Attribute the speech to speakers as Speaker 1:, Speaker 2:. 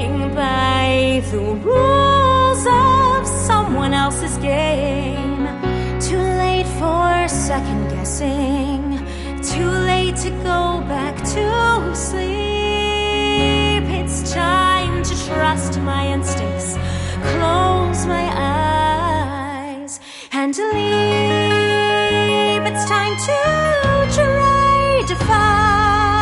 Speaker 1: playing by the rules of someone else's game. Too late for second guessing, too late to go back to sleep. It's time to trust my instincts, close my eyes and leave. It's time to try to find